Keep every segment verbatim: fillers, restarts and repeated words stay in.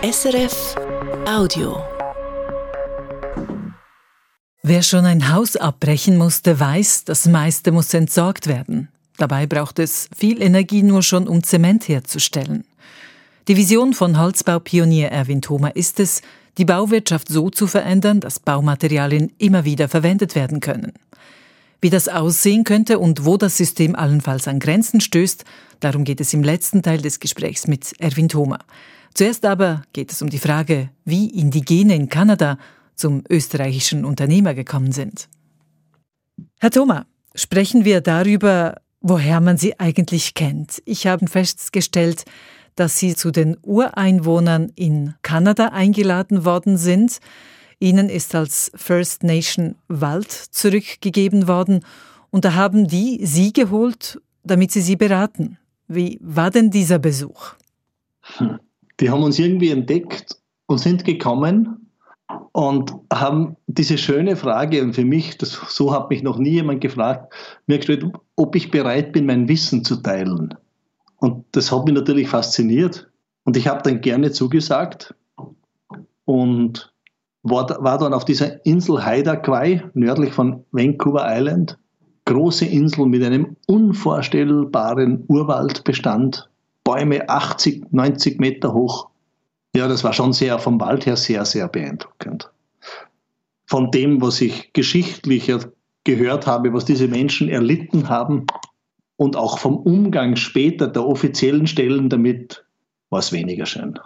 S R F Audio. Wer schon ein Haus abbrechen musste, weiß, das meiste muss entsorgt werden. Dabei braucht es viel Energie nur schon, um Zement herzustellen. Die Vision von Holzbaupionier Erwin Thoma ist es, die Bauwirtschaft so zu verändern, dass Baumaterialien immer wieder verwendet werden können. Wie das aussehen könnte und wo das System allenfalls an Grenzen stößt, darum geht es im letzten Teil des Gesprächs mit Erwin Thoma. Zuerst aber geht es um die Frage, wie Indigene in Kanada zum österreichischen Unternehmer gekommen sind. Herr Thoma, sprechen wir darüber, woher man Sie eigentlich kennt. Ich habe festgestellt, dass Sie zu den Ureinwohnern in Kanada eingeladen worden sind. Ihnen ist als First Nation Wald zurückgegeben worden und da haben die Sie geholt, damit Sie sie beraten. Wie war denn dieser Besuch? Die haben uns irgendwie entdeckt und sind gekommen und haben diese schöne Frage, und für mich, das, so hat mich noch nie jemand gefragt, mir gestellt, ob ich bereit bin, mein Wissen zu teilen. Und das hat mich natürlich fasziniert. Und ich habe dann gerne zugesagt und war, war dann auf dieser Insel Haida Gwaii, nördlich von Vancouver Island. Große Insel mit einem unvorstellbaren Urwaldbestand. Bäume achtzig, neunzig Meter hoch. Ja, das war schon sehr, vom Wald her sehr, sehr beeindruckend. Von dem, was ich geschichtlich gehört habe, was diese Menschen erlitten haben und auch vom Umgang später der offiziellen Stellen damit, war es weniger schön.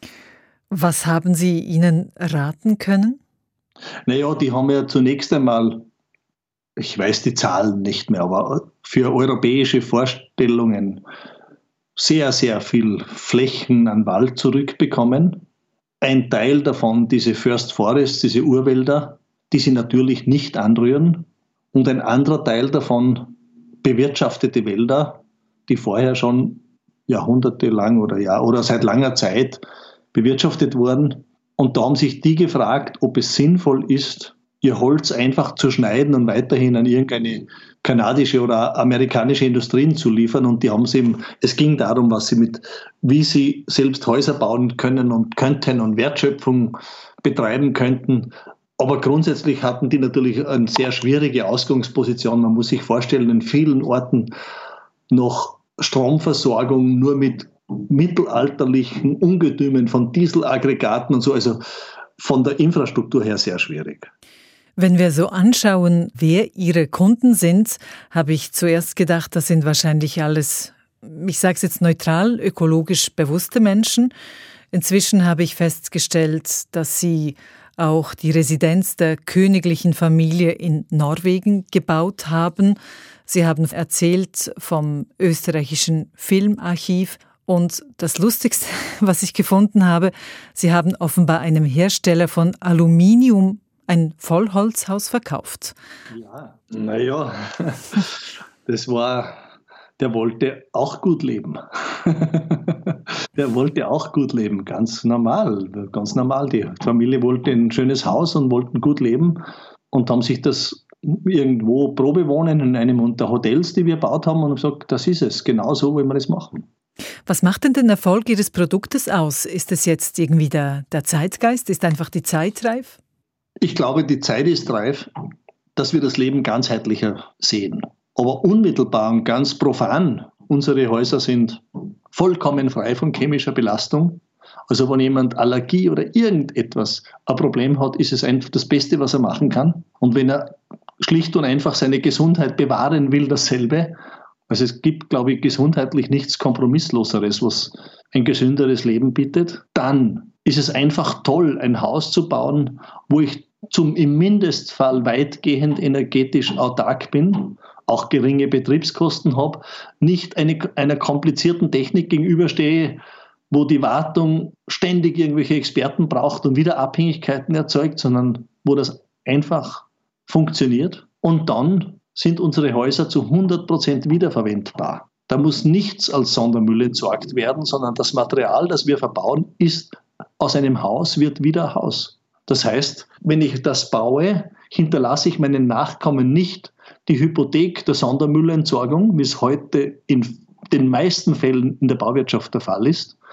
Was haben Sie ihnen raten können? Naja, die haben ja zunächst einmal, ich weiß die Zahlen nicht mehr, aber für europäische Vorstellungen sehr, sehr viel Flächen an Wald zurückbekommen. Ein Teil davon, diese First Forests, diese Urwälder, die sie natürlich nicht anrühren. Und ein anderer Teil davon, bewirtschaftete Wälder, die vorher schon jahrhundertelang oder, ja, oder seit langer Zeit bewirtschaftet wurden. Und da haben sich die gefragt, ob es sinnvoll ist, ihr Holz einfach zu schneiden und weiterhin an irgendeine kanadische oder amerikanische Industrien zu liefern. Und die haben sie, es ging darum, was sie mit, wie sie selbst Häuser bauen können und könnten und Wertschöpfung betreiben könnten. Aber grundsätzlich hatten die natürlich eine sehr schwierige Ausgangsposition. Man muss sich vorstellen, in vielen Orten noch Stromversorgung nur mit mittelalterlichen Ungetümen von Dieselaggregaten und so, also von der Infrastruktur her sehr schwierig. Wenn wir so anschauen, wer Ihre Kunden sind, habe ich zuerst gedacht, das sind wahrscheinlich alles, ich sage es jetzt neutral, ökologisch bewusste Menschen. Inzwischen habe ich festgestellt, dass Sie auch die Residenz der königlichen Familie in Norwegen gebaut haben. Sie haben erzählt vom österreichischen Filmarchiv. Und das Lustigste, was ich gefunden habe, Sie haben offenbar einem Hersteller von Aluminium ein Vollholzhaus verkauft. Ja, naja, das war, der wollte auch gut leben. Der wollte auch gut leben, ganz normal, ganz normal. Die Familie wollte ein schönes Haus und wollten gut leben und haben sich das irgendwo Probewohnen in einem der Hotels, die wir gebaut haben, und gesagt, das ist es, genau so wollen wir das machen. Was macht denn den Erfolg Ihres Produktes aus? Ist es jetzt irgendwie der, der Zeitgeist? Ist einfach die Zeit reif? Ich glaube, die Zeit ist reif, dass wir das Leben ganzheitlicher sehen. Aber unmittelbar und ganz profan, unsere Häuser sind vollkommen frei von chemischer Belastung. Also wenn jemand Allergie oder irgendetwas ein Problem hat, ist es einfach das Beste, was er machen kann. Und wenn er schlicht und einfach seine Gesundheit bewahren will, dasselbe. Also es gibt, glaube ich, gesundheitlich nichts Kompromissloseres, was ein gesünderes Leben bietet. Dann ist es einfach toll, ein Haus zu bauen, wo ich zum im Mindestfall weitgehend energetisch autark bin, auch geringe Betriebskosten habe, nicht eine, einer komplizierten Technik gegenüberstehe, wo die Wartung ständig irgendwelche Experten braucht und wieder Abhängigkeiten erzeugt, sondern wo das einfach funktioniert. Und dann sind unsere Häuser zu hundert Prozent wiederverwendbar. Da muss nichts als Sondermüll entsorgt werden, sondern das Material, das wir verbauen, ist aus einem Haus, wird wieder Haus. Das heißt, wenn ich das baue, hinterlasse ich meinen Nachkommen nicht die Hypothek der Sondermüllentsorgung, wie es heute in den meisten Fällen in der Bauwirtschaft der Fall ist,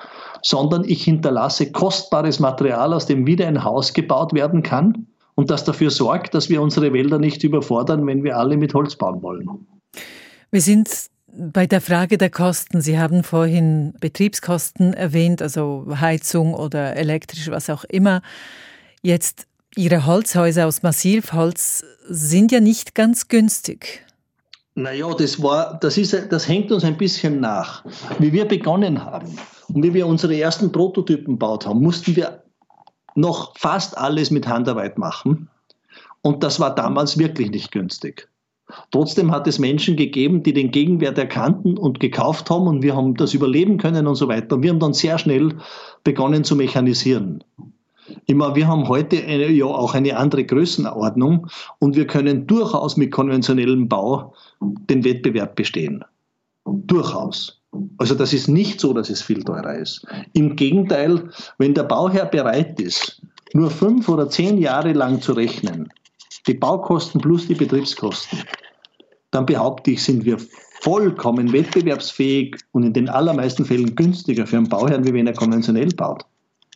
sondern ich hinterlasse kostbares Material, aus dem wieder ein Haus gebaut werden kann und das dafür sorgt, dass wir unsere Wälder nicht überfordern, wenn wir alle mit Holz bauen wollen. Wir sind bei der Frage der Kosten. Sie haben vorhin Betriebskosten erwähnt, also Heizung oder elektrisch, was auch immer. Jetzt Ihre Holzhäuser aus Massivholz sind ja nicht ganz günstig. Naja, das war, das ist, das hängt uns ein bisschen nach. Wie wir begonnen haben und wie wir unsere ersten Prototypen gebaut haben, mussten wir noch fast alles mit Handarbeit machen. Und das war damals wirklich nicht günstig. Trotzdem hat es Menschen gegeben, die den Gegenwert erkannten und gekauft haben und wir haben das überleben können und so weiter. Und wir haben dann sehr schnell begonnen zu mechanisieren. Immer, wir haben heute eine, ja auch eine andere Größenordnung und wir können durchaus mit konventionellem Bau den Wettbewerb bestehen. Durchaus. Also das ist nicht so, dass es viel teurer ist. Im Gegenteil, wenn der Bauherr bereit ist, nur fünf oder zehn Jahre lang zu rechnen, die Baukosten plus die Betriebskosten, dann behaupte ich, sind wir vollkommen wettbewerbsfähig und in den allermeisten Fällen günstiger für einen Bauherrn, wie wenn er konventionell baut.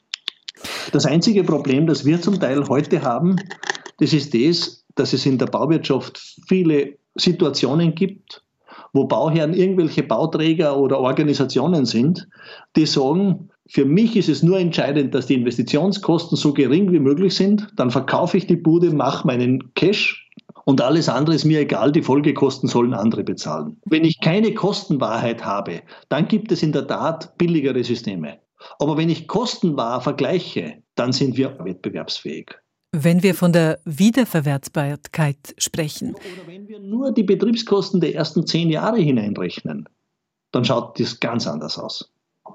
Das einzige Problem, das wir zum Teil heute haben, das ist das, dass es in der Bauwirtschaft viele Situationen gibt, wo Bauherren irgendwelche Bauträger oder Organisationen sind, die sagen, für mich ist es nur entscheidend, dass die Investitionskosten so gering wie möglich sind, dann verkaufe ich die Bude, mache meinen Cash und alles andere ist mir egal, die Folgekosten sollen andere bezahlen. Wenn ich keine Kostenwahrheit habe, dann gibt es in der Tat billigere Systeme. Aber wenn ich kostenwahr vergleiche, dann sind wir wettbewerbsfähig. Wenn wir von der Wiederverwertbarkeit sprechen. Oder wenn wir nur die Betriebskosten der ersten zehn Jahre hineinrechnen, dann schaut das ganz anders aus.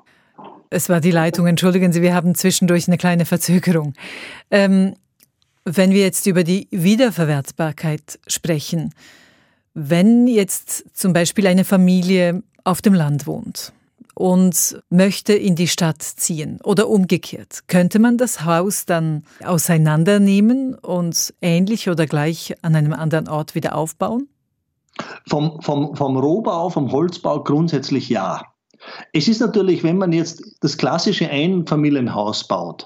Es war die Leitung, entschuldigen Sie, wir haben zwischendurch eine kleine Verzögerung. Ähm, wenn wir jetzt über die Wiederverwertbarkeit sprechen, wenn jetzt zum Beispiel eine Familie auf dem Land wohnt und möchte in die Stadt ziehen oder umgekehrt, könnte man das Haus dann auseinandernehmen und ähnlich oder gleich an einem anderen Ort wieder aufbauen? Vom, vom, vom Rohbau, vom Holzbau grundsätzlich ja. Es ist natürlich, wenn man jetzt das klassische Einfamilienhaus baut,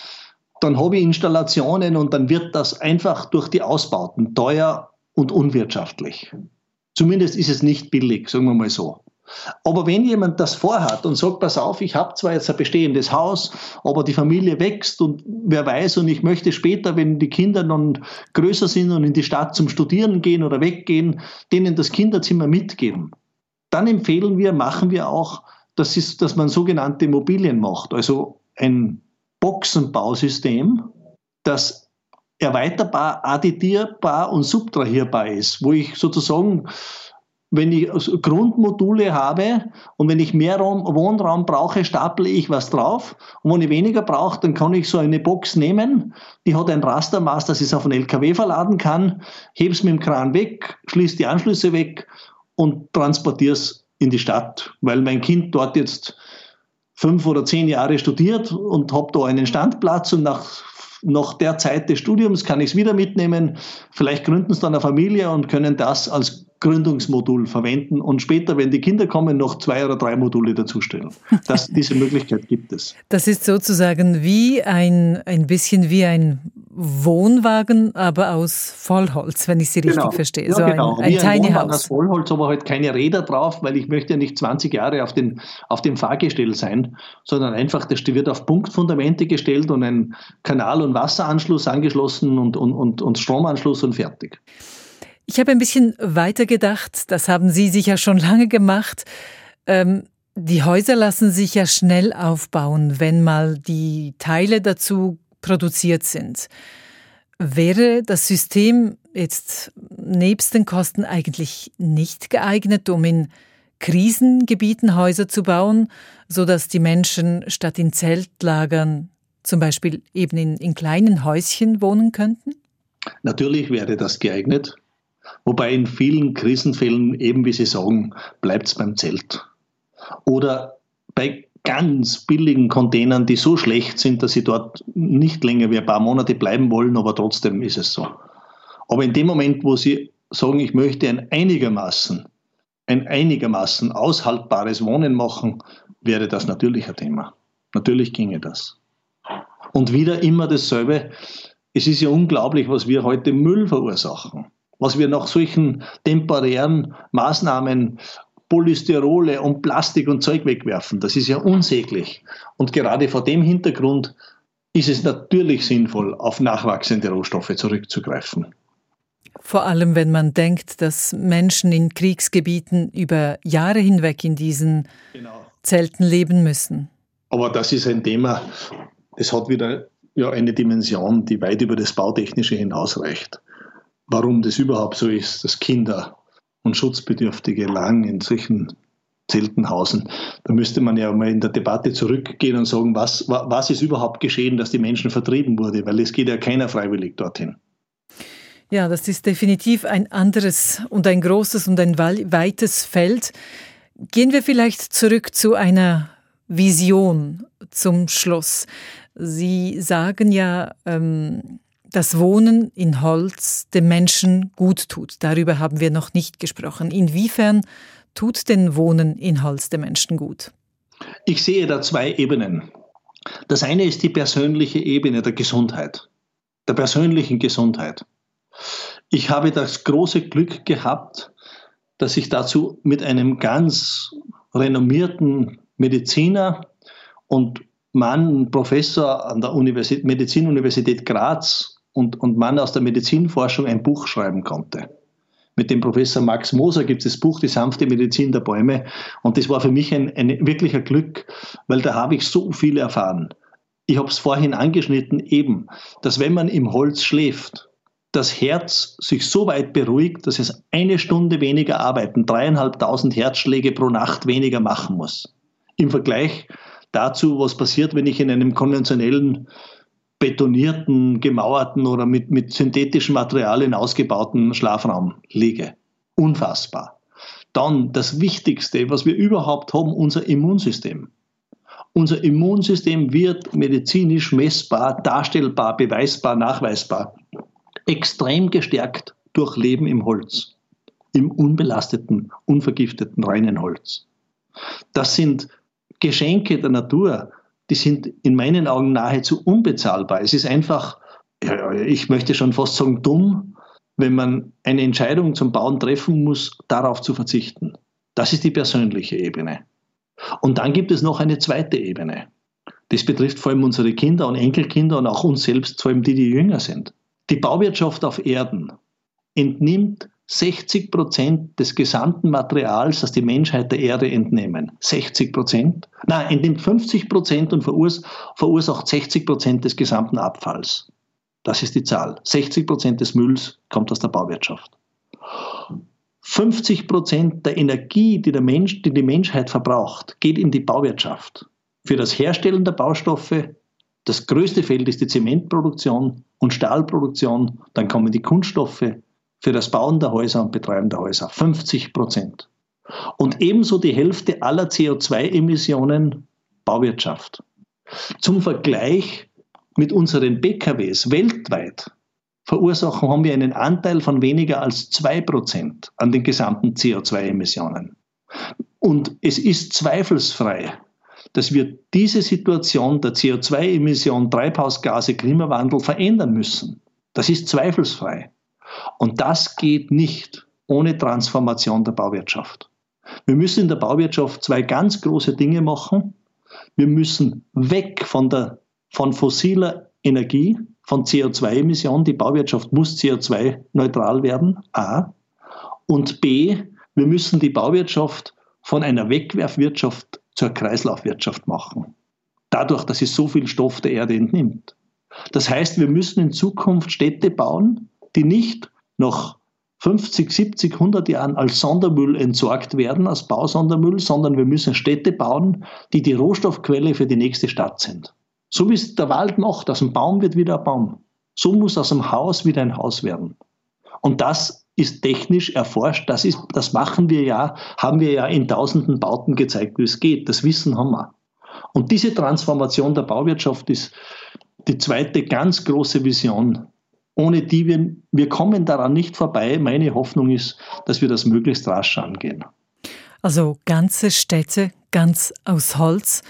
dann habe ich Installationen und dann wird das einfach durch die Ausbauten teuer und unwirtschaftlich. Zumindest ist es nicht billig, sagen wir mal so. Aber wenn jemand das vorhat und sagt, pass auf, ich habe zwar jetzt ein bestehendes Haus, aber die Familie wächst und wer weiß und ich möchte später, wenn die Kinder dann größer sind und in die Stadt zum Studieren gehen oder weggehen, denen das Kinderzimmer mitgeben, dann empfehlen wir, machen wir auch, das ist, dass man sogenannte Immobilien macht, also ein Boxenbausystem, das erweiterbar, additierbar und subtrahierbar ist, wo ich sozusagen, wenn ich Grundmodule habe und wenn ich mehr Raum, Wohnraum brauche, staple ich was drauf und wenn ich weniger brauche, dann kann ich so eine Box nehmen, die hat ein Rastermaß, das ich auf einen L K W verladen kann, hebe es mit dem Kran weg, schließe die Anschlüsse weg und transportiere es in die Stadt, weil mein Kind dort jetzt fünf oder zehn Jahre studiert und habe da einen Standplatz und nach, nach der Zeit des Studiums kann ich es wieder mitnehmen. Vielleicht gründen sie dann eine Familie und können das als Gründungsmodul verwenden und später, wenn die Kinder kommen, noch zwei oder drei Module dazustellen. Das, diese Möglichkeit gibt es. Das ist sozusagen wie ein, ein bisschen wie ein Wohnwagen, aber aus Vollholz, wenn ich Sie richtig genau. verstehe. Ja, so genau. ein, ein wie ein Tiny Wohnwagen House. aus Vollholz, aber halt keine Räder drauf, weil ich möchte ja nicht zwanzig Jahre auf, den, auf dem Fahrgestell sein, sondern einfach, das wird auf Punktfundamente gestellt und ein Kanal- und Wasseranschluss angeschlossen und, und, und, und Stromanschluss und fertig. Ich habe ein bisschen weiter gedacht, das haben Sie sicher schon lange gemacht. Ähm, die Häuser lassen sich ja schnell aufbauen, wenn mal die Teile dazu produziert sind. Wäre das System jetzt nebst den Kosten eigentlich nicht geeignet, um in Krisengebieten Häuser zu bauen, sodass die Menschen statt in Zeltlagern zum Beispiel eben in, in kleinen Häuschen wohnen könnten? Natürlich wäre das geeignet. Wobei in vielen Krisenfällen, eben wie Sie sagen, bleibt es beim Zelt. Oder bei ganz billigen Containern, die so schlecht sind, dass sie dort nicht länger wie ein paar Monate bleiben wollen, aber trotzdem ist es so. Aber in dem Moment, wo Sie sagen, ich möchte ein einigermaßen, ein einigermaßen aushaltbares Wohnen machen, wäre das natürlich ein Thema. Natürlich ginge das. Und wieder immer dasselbe. Es ist ja unglaublich, was wir heute Müll verursachen. Was wir nach solchen temporären Maßnahmen, Polystyrole und Plastik und Zeug wegwerfen. Das ist ja unsäglich. Und gerade vor dem Hintergrund ist es natürlich sinnvoll, auf nachwachsende Rohstoffe zurückzugreifen. Vor allem, wenn man denkt, dass Menschen in Kriegsgebieten über Jahre hinweg in diesen genau. Zelten leben müssen. Aber das ist ein Thema, das hat wieder ja, eine Dimension, die weit über das Bautechnische hinausreicht. Warum das überhaupt so ist, dass Kinder und Schutzbedürftige lang in solchen Zelten hausen, da müsste man ja mal in der Debatte zurückgehen und sagen, was, was ist überhaupt geschehen, dass die Menschen vertrieben wurden, weil es geht ja keiner freiwillig dorthin. Ja, das ist definitiv ein anderes und ein großes und ein weites Feld. Gehen wir vielleicht zurück zu einer Vision zum Schluss. Sie sagen ja, ähm, dass Wohnen in Holz dem Menschen gut tut. Darüber haben wir noch nicht gesprochen. Inwiefern tut denn Wohnen in Holz dem Menschen gut? Ich sehe da zwei Ebenen. Das eine ist die persönliche Ebene der Gesundheit, der persönlichen Gesundheit. Ich habe das große Glück gehabt, dass ich dazu mit einem ganz renommierten Mediziner und Mann, Professor an der Universität, Medizinuniversität Graz und, und Mann aus der Medizinforschung ein Buch schreiben konnte. Mit dem Professor Max Moser gibt es das Buch Die sanfte Medizin der Bäume. Und das war für mich ein, ein wirklicher Glück, weil da habe ich so viel erfahren. Ich habe es vorhin angeschnitten, eben, dass wenn man im Holz schläft, das Herz sich so weit beruhigt, dass es eine Stunde weniger arbeiten, dreieinhalbtausend Herzschläge pro Nacht weniger machen muss. Im Vergleich dazu, was passiert, wenn ich in einem konventionellen, betonierten, gemauerten oder mit, mit synthetischen Materialien ausgebauten Schlafraum liege. Unfassbar. Dann das Wichtigste, was wir überhaupt haben, unser Immunsystem. Unser Immunsystem wird medizinisch messbar, darstellbar, beweisbar, nachweisbar extrem gestärkt durch Leben im Holz, im unbelasteten, unvergifteten, reinen Holz. Das sind Geschenke der Natur, die sind in meinen Augen nahezu unbezahlbar. Es ist einfach, ich möchte schon fast sagen, dumm, wenn man eine Entscheidung zum Bauen treffen muss, darauf zu verzichten. Das ist die persönliche Ebene. Und dann gibt es noch eine zweite Ebene. Das betrifft vor allem unsere Kinder und Enkelkinder und auch uns selbst, vor allem die, die jünger sind. Die Bauwirtschaft auf Erden entnimmt sechzig Prozent des gesamten Materials, das die Menschheit der Erde entnehmen. sechzig Prozent? Nein, entnimmt fünfzig Prozent und verursacht sechzig Prozent des gesamten Abfalls. Das ist die Zahl. sechzig Prozent des Mülls kommt aus der Bauwirtschaft. fünfzig Prozent der Energie, die, der Mensch, die die Menschheit verbraucht, geht in die Bauwirtschaft. Für das Herstellen der Baustoffe, das größte Feld ist die Zementproduktion und Stahlproduktion, dann kommen die Kunststoffe für das Bauen der Häuser und Betreiben der Häuser. fünfzig Prozent. Und ebenso die Hälfte aller C O zwei Emissionen Bauwirtschaft. Zum Vergleich mit unseren B K Ws weltweit verursachen, haben wir einen Anteil von weniger als zwei Prozent an den gesamten C O zwei Emissionen. Und es ist zweifelsfrei, dass wir diese Situation der C O zwei Emission, Treibhausgase, Klimawandel verändern müssen. Das ist zweifelsfrei. Und das geht nicht ohne Transformation der Bauwirtschaft. Wir müssen in der Bauwirtschaft zwei ganz große Dinge machen. Wir müssen weg von, der, von fossiler Energie, von C O zwei Emissionen. Die Bauwirtschaft muss C O zwei neutral werden, A. Und B, wir müssen die Bauwirtschaft von einer Wegwerfwirtschaft zur Kreislaufwirtschaft machen. Dadurch, dass es so viel Stoff der Erde entnimmt. Das heißt, wir müssen in Zukunft Städte bauen, die nicht nach fünfzig, siebzig, hundert Jahren als Sondermüll entsorgt werden, als Bausondermüll, sondern wir müssen Städte bauen, die die Rohstoffquelle für die nächste Stadt sind. So wie es der Wald macht, aus dem Baum wird wieder ein Baum. So muss aus dem Haus wieder ein Haus werden. Und das ist technisch erforscht, das, ist, das machen wir ja, haben wir ja in tausenden Bauten gezeigt, wie es geht. Das Wissen haben wir. Und diese Transformation der Bauwirtschaft ist die zweite ganz große Vision, ohne die wir, wir kommen daran nicht vorbei. Meine Hoffnung ist, dass wir das möglichst rasch angehen. Also ganze Städte, ganz aus Holz.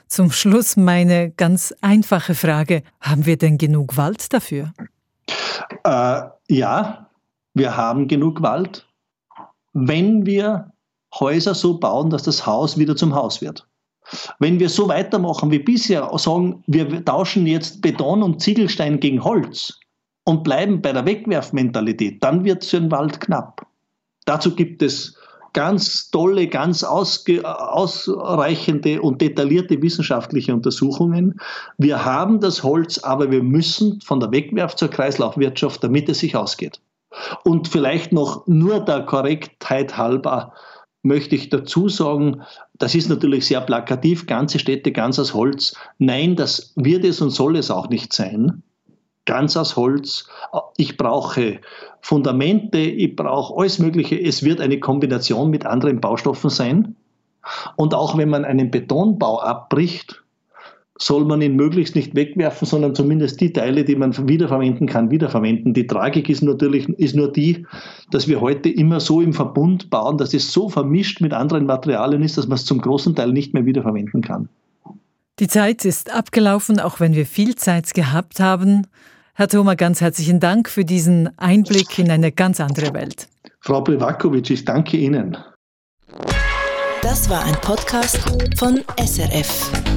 Zum Schluss meine ganz einfache Frage. Haben wir denn genug Wald dafür? Äh, ja, wir haben genug Wald, wenn wir Häuser so bauen, dass das Haus wieder zum Haus wird. Wenn wir so weitermachen wie bisher, sagen, wir tauschen jetzt Beton und Ziegelstein gegen Holz und bleiben bei der Wegwerfmentalität, dann wird so ein Wald knapp. Dazu gibt es ganz tolle, ganz ausge- ausreichende und detaillierte wissenschaftliche Untersuchungen. Wir haben das Holz, aber wir müssen von der Wegwerf zur Kreislaufwirtschaft, damit es sich ausgeht. Und vielleicht noch nur der Korrektheit halber möchte ich dazu sagen, das ist natürlich sehr plakativ, ganze Städte ganz aus Holz. Nein, das wird es und soll es auch nicht sein. Ganz aus Holz. Ich brauche Fundamente, ich brauche alles Mögliche. Es wird eine Kombination mit anderen Baustoffen sein. Und auch wenn man einen Betonbau abbricht, soll man ihn möglichst nicht wegwerfen, sondern zumindest die Teile, die man wiederverwenden kann, wiederverwenden. Die Tragik ist natürlich ist nur die, dass wir heute immer so im Verbund bauen, dass es so vermischt mit anderen Materialien ist, dass man es zum großen Teil nicht mehr wiederverwenden kann. Die Zeit ist abgelaufen, auch wenn wir viel Zeit gehabt haben. Herr Thoma, ganz herzlichen Dank für diesen Einblick in eine ganz andere Welt. Frau Plivakovic, ich danke Ihnen. Das war ein Podcast von S R F.